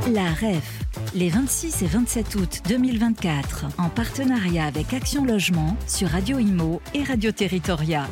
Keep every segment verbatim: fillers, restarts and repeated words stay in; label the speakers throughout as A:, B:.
A: La R E F, les vingt-six et vingt-sept août deux mille vingt-quatre, en partenariat avec Action Logement sur Radio Imo et Radio Territoria.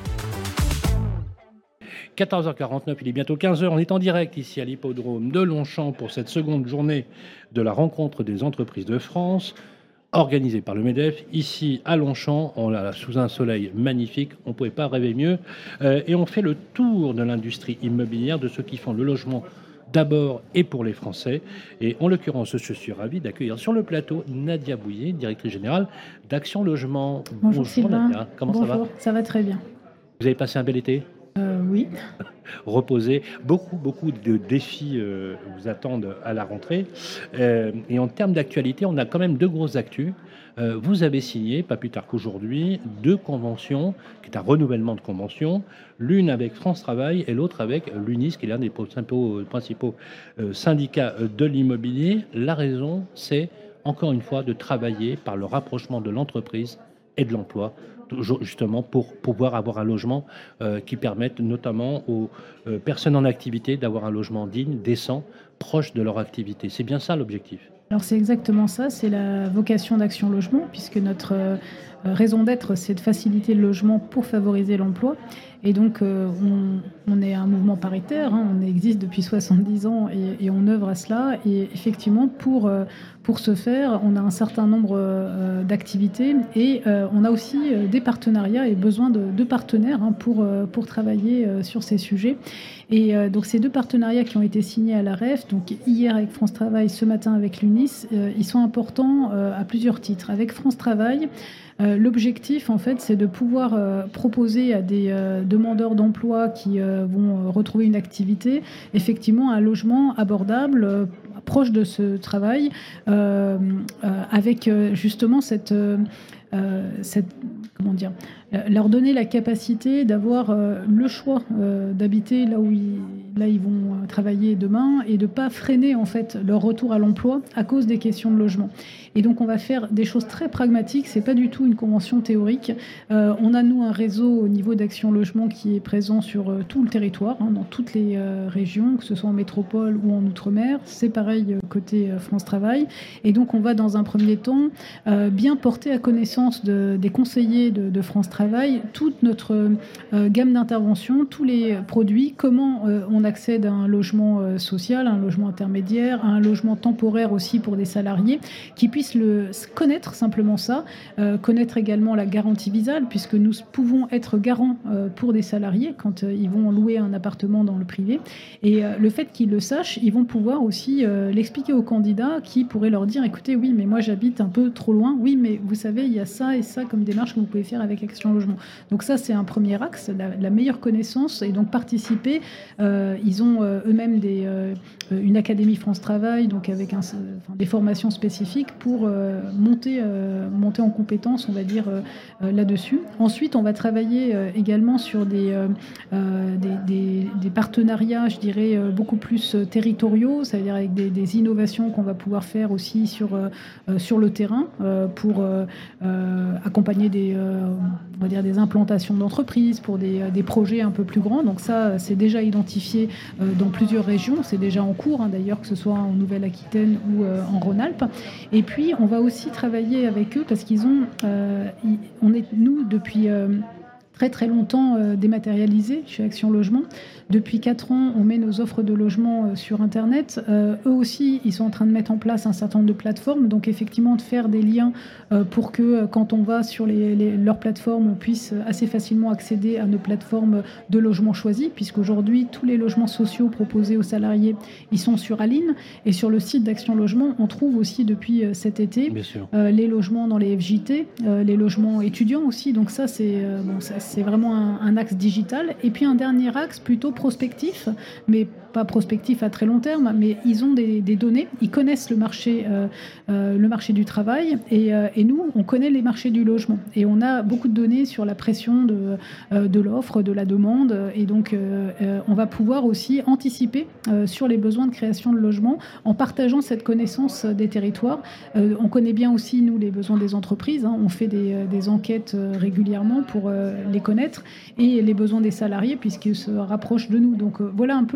B: quatorze heures quarante-neuf, il est bientôt quinze heures. On est en direct ici à l'hippodrome de Longchamp pour cette seconde journée de la rencontre des entreprises de France, organisée par le MEDEF. Ici à Longchamp, on l'a sous un soleil magnifique, on ne pouvait pas rêver mieux. Euh, et on fait le tour de l'industrie immobilière, de ceux qui font le logement d'abord et pour les Français. Et en l'occurrence, je suis ravi d'accueillir sur le plateau Nadia Bouillet, directrice générale d'Action Logement.
C: Bonjour, Bonjour Sylvain.
B: Nadia, comment
C: Bonjour,
B: ça va ?
C: Ça va très bien.
B: Vous avez passé un bel été ?
C: Euh, oui.
B: Reposer. Beaucoup, beaucoup de défis euh, vous attendent à la rentrée. Euh, et en termes d'actualité, on a quand même deux grosses actus. Euh, vous avez signé, pas plus tard qu'aujourd'hui, deux conventions, qui est un renouvellement de conventions, l'une avec France Travail et l'autre avec l'UNIS, qui est l'un des principaux, principaux euh, syndicats de l'immobilier. La raison, c'est, encore une fois, de travailler par le rapprochement de l'entreprise et de l'emploi, justement pour pouvoir avoir un logement euh, qui permette notamment aux euh, personnes en activité d'avoir un logement digne, décent, proche de leur activité. C'est bien ça l'objectif.
C: Alors c'est exactement ça, c'est la vocation d'Action Logement, puisque notre euh, raison d'être, c'est de faciliter le logement pour favoriser l'emploi. Et donc, euh, on, on est un mouvement paritaire, hein, on existe depuis soixante-dix ans et, et on œuvre à cela. Et effectivement, pour, euh, pour ce faire, on a un certain nombre euh, d'activités et euh, on a aussi euh, des partenariats et besoin de, de partenaires hein, pour, euh, pour travailler euh, sur ces sujets. Et euh, donc, ces deux partenariats qui ont été signés à la R E F, donc hier avec France Travail, ce matin avec l'UNIS, euh, ils sont importants euh, à plusieurs titres. Avec France Travail, Euh, l'objectif, en fait, c'est de pouvoir euh, proposer à des euh, demandeurs d'emploi qui euh, vont euh, retrouver une activité, effectivement, un logement abordable, euh, proche de ce travail, euh, euh, avec euh, justement cette, euh, cette, comment dire, leur donner la capacité d'avoir euh, le choix euh, d'habiter là où ils, là ils vont euh, travailler demain et de ne pas freiner en fait leur retour à l'emploi à cause des questions de logement. Et donc on va faire des choses très pragmatiques, c'est pas du tout une convention théorique. Euh, on a nous un réseau au niveau d'Action Logement qui est présent sur euh, tout le territoire, hein, dans toutes les euh, régions, que ce soit en métropole ou en outre-mer. C'est pareil euh, côté euh, France Travail. Et donc on va dans un premier temps euh, bien porter à connaissance de, des conseillers de, de France Travail toute notre euh, gamme d'intervention, tous les produits, comment euh, on accède à un logement euh, social, à un logement intermédiaire, à un logement temporaire aussi pour des salariés qui puissent le connaître, simplement ça, euh, connaître également la garantie visale, puisque nous pouvons être garants euh, pour des salariés quand euh, ils vont louer un appartement dans le privé. Et euh, le fait qu'ils le sachent, ils vont pouvoir aussi euh, l'expliquer aux candidats qui pourraient leur dire, écoutez, oui, mais moi j'habite un peu trop loin, oui, mais vous savez, il y a ça et ça comme démarche que vous pouvez faire avec Action Logement. Donc ça, c'est un premier axe, la, la meilleure connaissance, et donc participer. Euh, ils ont euh, eux-mêmes des, euh, une académie France Travail, donc avec un, enfin, des formations spécifiques pour pour euh, monter, euh, monter en compétence, on va dire, euh, là-dessus. Ensuite, on va travailler euh, également sur des, euh, des, des, des partenariats, je dirais, euh, beaucoup plus euh, territoriaux, c'est-à-dire avec des, des innovations qu'on va pouvoir faire aussi sur, euh, sur le terrain euh, pour euh, euh, accompagner des, euh, on va dire des implantations d'entreprises, pour des, des projets un peu plus grands. Donc ça, c'est déjà identifié euh, dans plusieurs régions, c'est déjà en cours, hein, d'ailleurs, que ce soit en Nouvelle-Aquitaine ou euh, en Rhône-Alpes. Et puis, on va aussi travailler avec eux parce qu'ils ont, euh, on est nous depuis euh, très très longtemps euh, dématérialisés chez Action Logement. Depuis quatre ans, on met nos offres de logement euh, sur Internet. Euh, eux aussi, ils sont en train de mettre en place un certain nombre de plateformes. Donc effectivement, de faire des liens euh, pour que euh, quand on va sur les, les, leurs plateformes, on puisse assez facilement accéder à nos plateformes de logement choisis, puisqu'aujourd'hui, tous les logements sociaux proposés aux salariés, ils sont sur Aline. Et sur le site d'Action Logement, on trouve aussi depuis euh, cet été euh, les logements dans les F J T, euh, les logements étudiants aussi. Donc ça, c'est, euh, bon, ça, c'est vraiment un, un axe digital. Et puis un dernier axe plutôt prospectif, mais pas prospectif à très long terme, mais ils ont des, des données, ils connaissent le marché, euh, euh, le marché du travail, et, euh, et nous, on connaît les marchés du logement. Et on a beaucoup de données sur la pression de, euh, de l'offre, de la demande, et donc euh, euh, on va pouvoir aussi anticiper euh, sur les besoins de création de logements en partageant cette connaissance des territoires. Euh, on connaît bien aussi, nous, les besoins des entreprises, hein. On fait des, des enquêtes régulièrement pour euh, les connaître, et les besoins des salariés, puisqu'ils se rapprochent de nous. Donc euh, voilà un peu les, les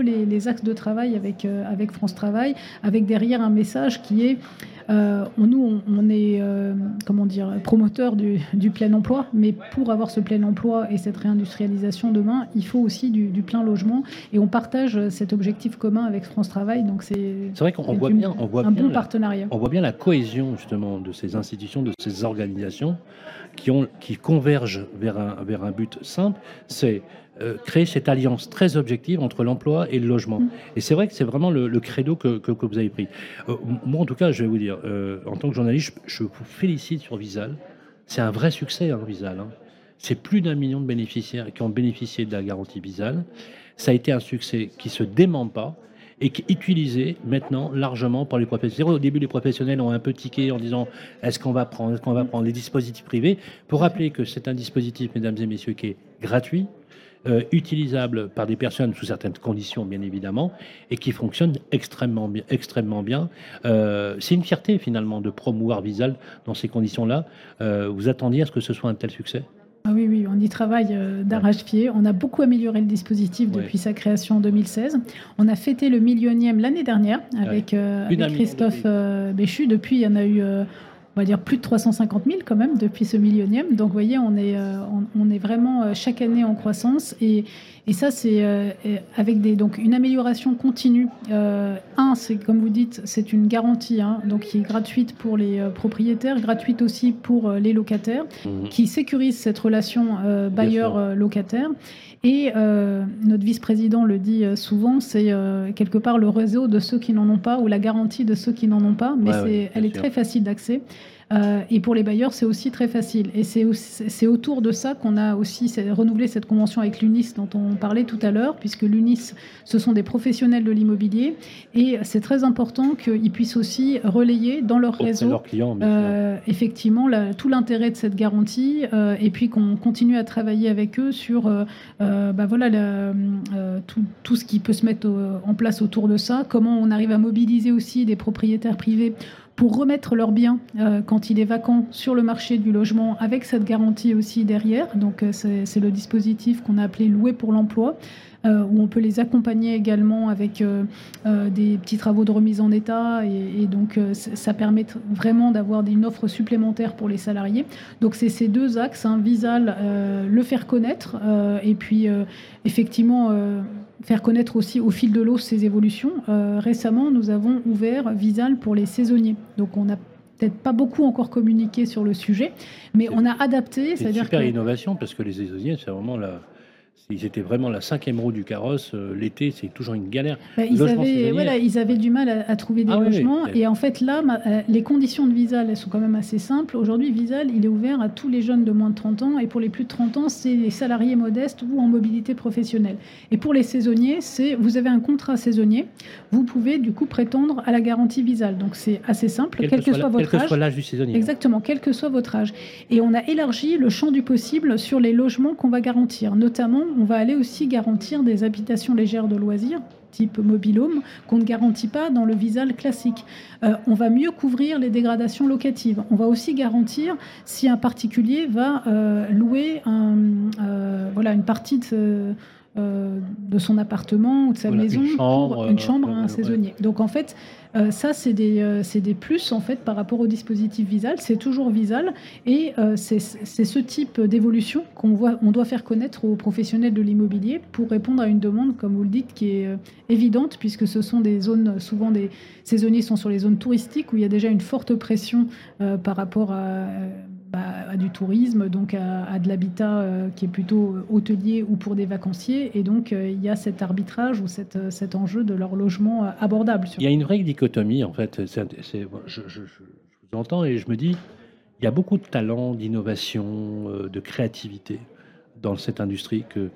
C: des axes de travail avec, euh, avec France Travail, avec derrière un message qui est Euh, on, nous, on, on est euh, comment dire, promoteur du, du plein emploi, mais pour avoir ce plein emploi et cette réindustrialisation demain, il faut aussi du, du plein logement. Et on partage cet objectif commun avec France Travail. Donc c'est,
B: c'est vrai qu'on voit
C: une,
B: bien, on voit
C: un
B: bien
C: bon
B: la,
C: partenariat.
B: On voit bien la cohésion justement de ces institutions, de ces organisations qui, ont, qui convergent vers un, vers un but simple, c'est Euh, créer cette alliance très objective entre l'emploi et le logement. Mmh. Et c'est vrai que c'est vraiment le, le credo que, que, que vous avez pris. Euh, moi, en tout cas, je vais vous dire, euh, en tant que journaliste, je, je vous félicite sur Visal. C'est un vrai succès, hein, Visal. Hein. C'est plus d'un million de bénéficiaires qui ont bénéficié de la garantie Visal. Ça a été un succès qui se dément pas et qui est utilisé maintenant largement par les professionnels. Au début, les professionnels ont un peu tiqué en disant est-ce qu'on va prendre, est-ce qu'on va prendre les dispositifs privés, pour rappeler que c'est un dispositif, mesdames et messieurs, qui est gratuit, Euh, utilisable par des personnes sous certaines conditions, bien évidemment, et qui fonctionne extrêmement bien. Extrêmement bien. Euh, c'est une fierté, finalement, de promouvoir Visal dans ces conditions-là. Euh, vous attendiez à ce que ce soit un tel succès ?
C: Ah oui, oui, on y travaille euh, d'arrache-pied. On a beaucoup amélioré le dispositif depuis ouais. sa création en deux mille seize. On a fêté le millionième l'année dernière avec, ouais. euh, avec Christophe euh, Béchu. Depuis, il y en a eu... Euh, on va dire plus de trois cent cinquante mille quand même depuis ce millionième. Donc, vous voyez, on est, euh, on, on est vraiment euh, chaque année en croissance. Et, et ça, c'est euh, avec des, donc, une amélioration continue. Euh, un, c'est comme vous dites, c'est une garantie hein, donc, qui est gratuite pour les euh, propriétaires, gratuite aussi pour euh, les locataires, mmh. qui sécurise cette relation euh, bailleur-locataire. Et euh, notre vice-président le dit euh, souvent, c'est euh, quelque part le réseau de ceux qui n'en ont pas ou la garantie de ceux qui n'en ont pas, mais ouais, c'est, ouais, elle est sûr. Très facile d'accès. Euh, et pour les bailleurs, c'est aussi très facile. Et c'est, aussi, c'est autour de ça qu'on a aussi renouvelé cette convention avec l'U N I S dont on parlait tout à l'heure, puisque l'U N I S, ce sont des professionnels de l'immobilier. Et c'est très important qu'ils puissent aussi relayer dans leur Auprès réseau,
B: leurs clients,
C: euh, effectivement, la, tout l'intérêt de cette garantie. Euh, et puis qu'on continue à travailler avec eux sur euh, euh, bah voilà, la, euh, tout, tout ce qui peut se mettre au, en place autour de ça. Comment on arrive à mobiliser aussi des propriétaires privés pour remettre leurs biens euh, quand il est vacant sur le marché du logement, avec cette garantie aussi derrière. Donc euh, c'est, c'est le dispositif qu'on a appelé Louer pour l'emploi, euh, où on peut les accompagner également avec euh, euh, des petits travaux de remise en état, et, et donc euh, ça permet vraiment d'avoir une offre supplémentaire pour les salariés. Donc c'est ces deux axes, hein, Visal, euh, le faire connaître, euh, et puis euh, effectivement... Euh, faire connaître aussi au fil de l'eau ces évolutions. Euh, récemment, nous avons ouvert Visal pour les saisonniers. Donc, on n'a peut-être pas beaucoup encore communiqué sur le sujet, mais c'est, on a adapté.
B: C'est une super que... innovation, parce que les saisonniers, c'est vraiment la... Ils étaient vraiment la cinquième roue du carrosse. Euh, l'été, c'est toujours une galère.
C: Bah, ils, avaient, voilà, ils avaient du mal à, à trouver des ah, logements. Oui, oui. Et en fait, là, ma, euh, les conditions de Visal, elles sont quand même assez simples. Aujourd'hui, Visal, il est ouvert à tous les jeunes de moins de trente ans. Et pour les plus de trente ans, c'est les salariés modestes ou en mobilité professionnelle. Et pour les saisonniers, c'est vous avez un contrat saisonnier. Vous pouvez, du coup, prétendre à la garantie Visal. Donc, c'est assez simple, quel, quel que, que soit, soit la, votre
B: quel
C: âge.
B: Que soit l'âge du saisonnier.
C: Exactement, quel que soit votre âge. Et on a élargi le champ du possible sur les logements qu'on va garantir. Notamment, on va aller aussi garantir des habitations légères de loisirs, type mobil-home, qu'on ne garantit pas dans le Visal classique. Euh, on va mieux couvrir les dégradations locatives. On va aussi garantir si un particulier va euh, louer un, euh, voilà, une partie de... Ce, Euh, de son appartement ou de sa
B: voilà,
C: maison
B: une chambre,
C: pour une chambre
B: euh,
C: à un saisonnier. Ouais. Donc en fait, euh, ça c'est des, euh, c'est des plus en fait par rapport au dispositif Visal. C'est toujours Visal et euh, c'est, c'est ce type d'évolution qu'on voit, on doit faire connaître aux professionnels de l'immobilier pour répondre à une demande, comme vous le dites, qui est euh, évidente puisque ce sont des zones, souvent des saisonniers sont sur les zones touristiques où il y a déjà une forte pression euh, par rapport à euh, Bah, à du tourisme, donc à, à de l'habitat euh, qui est plutôt hôtelier ou pour des vacanciers. Et donc, euh, il y a cet arbitrage ou cette, cet enjeu de leur logement euh, abordable. Surtout.
B: Il y a une vraie dichotomie, en fait. C'est, c'est, je, je, je, je vous entends et je me dis, il y a beaucoup de talent, d'innovation, euh, de créativité dans cette industrie que,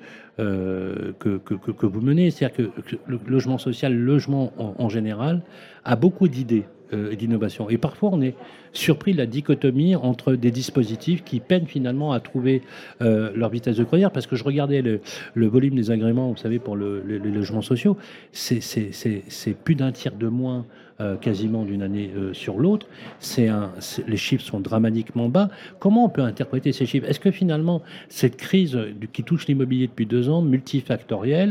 B: euh, que, que, que, que vous menez. C'est-à-dire que, que le logement social, le logement en, en général, a beaucoup d'idées et d'innovation. Et parfois, on est surpris de la dichotomie entre des dispositifs qui peinent finalement à trouver euh, leur vitesse de croisière. Parce que je regardais le, le volume des agréments, vous savez, pour le, le, les logements sociaux, c'est, c'est, c'est, c'est plus d'un tiers de moins euh, quasiment d'une année euh, sur l'autre. C'est un, c'est, les chiffres sont dramatiquement bas. Comment on peut interpréter ces chiffres? Est-ce que finalement, cette crise du, qui touche l'immobilier depuis deux ans, multifactorielle,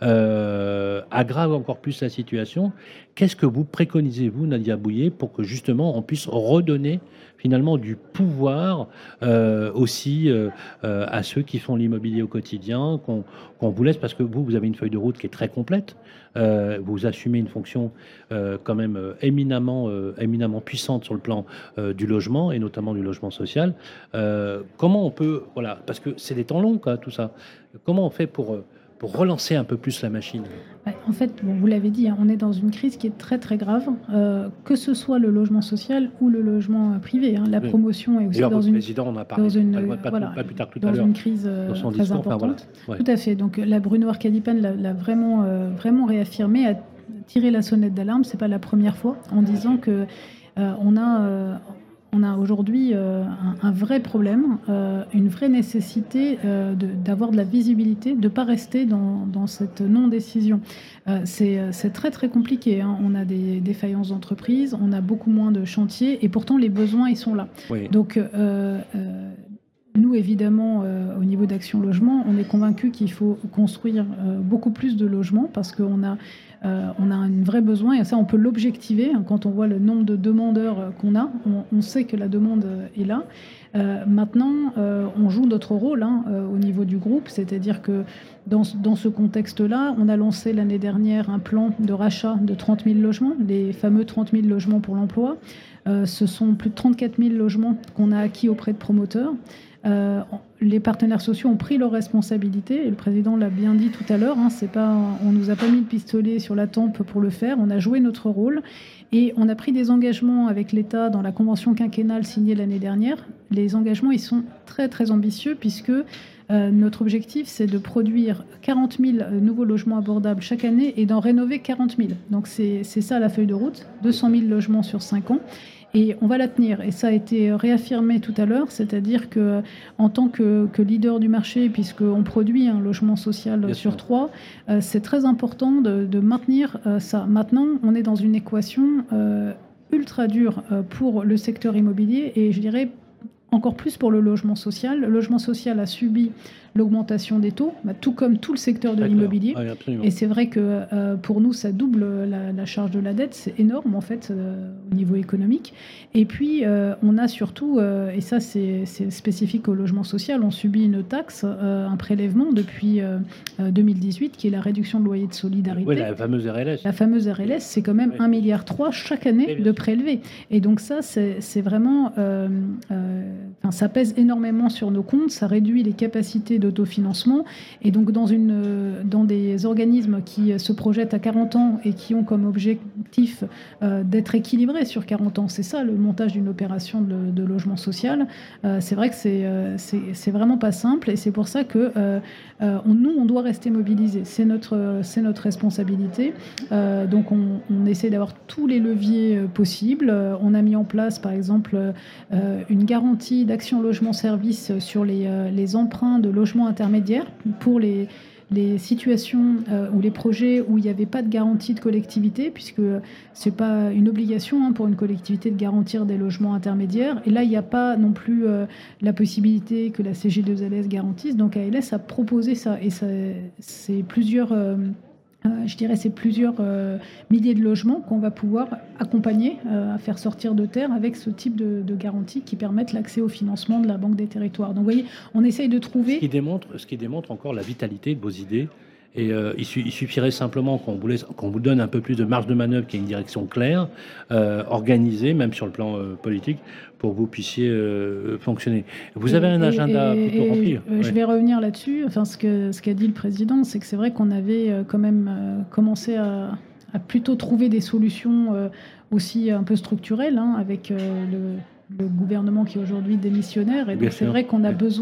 B: euh, aggrave encore plus la situation? Qu'est-ce que vous préconisez, vous, Nadia Bouyer, pour que justement on puisse redonner finalement du pouvoir euh, aussi euh, euh, à ceux qui font l'immobilier au quotidien, qu'on, qu'on vous laisse, parce que vous, vous avez une feuille de route qui est très complète, euh, vous assumez une fonction euh, quand même euh, éminemment, euh, éminemment puissante sur le plan euh, du logement, et notamment du logement social. Euh, comment on peut, voilà, parce que c'est des temps longs, quoi, tout ça, comment on fait pour... Euh, pour relancer un peu plus la machine?
C: En fait, bon, vous l'avez dit, hein, on est dans une crise qui est très très grave, euh, que ce soit le logement social ou le logement privé. Hein. La oui. promotion est aussi
B: D'ailleurs,
C: dans
B: votre
C: une,
B: président, on a parlé
C: dans une,
B: pas, pas,
C: voilà,
B: pas plus tard que tout
C: dans
B: à l'heure,
C: une crise euh,
B: dans son
C: très
B: discours,
C: importante.
B: Enfin, voilà. Ouais.
C: Tout à fait. Donc là, Bruno Arcadipan l'a, l'a vraiment, euh, vraiment réaffirmé, a tiré la sonnette d'alarme. C'est pas la première fois, en disant que euh, on a euh, On a aujourd'hui euh, un, un vrai problème, euh, une vraie nécessité euh, de, d'avoir de la visibilité, de ne pas rester dans, dans cette non-décision. Euh, c'est, c'est très très compliqué. Hein. On a des défaillances d'entreprise, on a beaucoup moins de chantiers et pourtant les besoins ils sont là. Oui. Donc euh, euh, nous, évidemment, euh, au niveau d'Action Logement, on est convaincus qu'il faut construire euh, beaucoup plus de logements parce qu'on a, euh, on a un vrai besoin et ça, on peut l'objectiver. Hein, quand on voit le nombre de demandeurs euh, qu'on a, on, on sait que la demande euh, est là. Euh, maintenant, euh, on joue notre rôle hein, euh, au niveau du groupe, c'est-à-dire que dans, dans ce contexte-là, on a lancé l'année dernière un plan de rachat de trente mille logements, les fameux trente mille logements pour l'emploi. Euh, ce sont plus de trente-quatre mille logements qu'on a acquis auprès de promoteurs. Euh, les partenaires sociaux ont pris leurs responsabilités et le président l'a bien dit tout à l'heure, hein, c'est pas, on nous a pas mis le pistolet sur la tempe pour le faire, on a joué notre rôle et on a pris des engagements avec l'État dans la convention quinquennale signée l'année dernière. Les engagements ils sont très très ambitieux puisque euh, notre objectif c'est de produire quarante mille nouveaux logements abordables chaque année et d'en rénover quarante mille. Donc c'est, c'est ça la feuille de route, deux cent mille logements sur cinq ans. Et on va la tenir. Et ça a été réaffirmé tout à l'heure, c'est-à-dire que en tant que, que leader du marché, puisqu'on produit un logement social Bien sur sûr. trois, euh, c'est très important de, de maintenir euh, ça. Maintenant, on est dans une équation euh, ultra dure euh, pour le secteur immobilier et je dirais encore plus pour le logement social. Le logement social a subi l'augmentation des taux, bah, tout comme tout le secteur de D'accord. l'immobilier. Oui, et c'est vrai que euh, pour nous, ça double la, la charge de la dette. C'est énorme, en fait, euh, au niveau économique. Et puis, euh, on a surtout, euh, et ça, c'est, c'est spécifique au logement social, on subit une taxe, euh, un prélèvement depuis euh, deux mille dix-huit, qui est la réduction de loyer de solidarité.
B: Oui, la fameuse R L S.
C: La fameuse R L S, c'est quand même oui. un virgule trois milliard chaque année oui, de prélevés. Et donc ça, c'est, c'est vraiment... Euh, euh, enfin, ça pèse énormément sur nos comptes, ça réduit les capacités d'autofinancement. Et donc, dans, une, dans des organismes qui se projettent à quarante ans et qui ont comme objectif euh, d'être équilibrés sur quarante ans, c'est ça le montage d'une opération de, de logement social. Euh, c'est vrai que c'est, euh, c'est, c'est vraiment pas simple et c'est pour ça que euh, euh, on, nous, on doit rester mobilisés. C'est notre, c'est notre responsabilité. Euh, donc, on, on essaie d'avoir tous les leviers possibles. Euh, on a mis en place, par exemple, euh, une garantie d'Action Logement Service sur les, euh, les emprunts de logements intermédiaires pour les, les situations euh, ou les projets où il n'y avait pas de garantie de collectivité, puisque ce n'est pas une obligation hein, pour une collectivité de garantir des logements intermédiaires. Et là, il n'y a pas non plus euh, la possibilité que la C G deux L S garantisse. Donc A L S a proposé ça. Et ça, c'est plusieurs... Euh, Euh, je dirais c'est plusieurs euh, milliers de logements qu'on va pouvoir accompagner euh, à faire sortir de terre avec ce type de, de garanties qui permettent l'accès au financement de la Banque des Territoires. Donc vous voyez, on essaye de trouver...
B: Ce qui démontre, ce qui démontre encore la vitalité de vos idées. Et euh, il, su, il suffirait simplement qu'on vous, laisse, qu'on vous donne un peu plus de marge de manœuvre, qu'il y ait une direction claire, euh, organisée, même sur le plan euh, politique, pour que vous puissiez euh, fonctionner. Vous avez et, un agenda et, plutôt et, rempli.
C: Euh, ouais. Je vais revenir là-dessus. Enfin, ce, que, ce qu'a dit le président, c'est que c'est vrai qu'on avait euh, quand même euh, commencé à, à plutôt trouver des solutions euh, aussi un peu structurelles, hein, avec euh, le... le gouvernement qui est aujourd'hui démissionnaire. Et donc, c'est vrai qu'on a ouais. besoin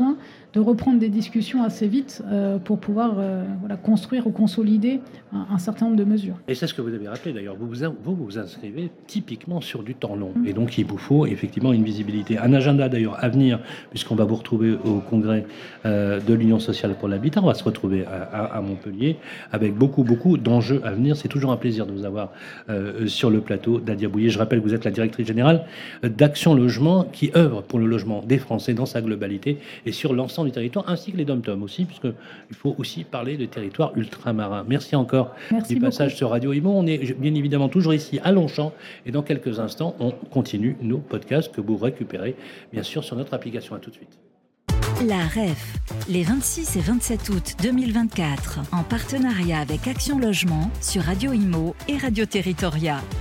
C: de reprendre des discussions assez vite euh, pour pouvoir euh, voilà, construire ou consolider un, un certain nombre de mesures.
B: Et c'est ce que vous avez rappelé d'ailleurs, vous vous, vous vous inscrivez typiquement sur du temps long. Mmh. Et donc il vous faut effectivement une visibilité. Un agenda d'ailleurs à venir, puisqu'on va vous retrouver au congrès euh, de l'Union sociale pour l'habitat, on va se retrouver à, à, à Montpellier avec beaucoup, beaucoup d'enjeux à venir. C'est toujours un plaisir de vous avoir euh, sur le plateau, Dadia Bouyer. Je rappelle que vous êtes la directrice générale d'Action Logement qui œuvre pour le logement des Français dans sa globalité et sur l'ensemble du territoire, ainsi que les dom-tom aussi, puisqu'il faut aussi parler des territoires ultramarins. Merci encore
C: Merci
B: du passage
C: beaucoup.
B: sur Radio Imo. On est bien évidemment toujours ici à Longchamp et dans quelques instants, on continue nos podcasts que vous récupérez bien sûr sur notre application. À tout de suite.
A: La R E F, les vingt-six et vingt-sept août deux mille vingt-quatre, en partenariat avec Action Logement sur Radio Imo et Radio Territoria.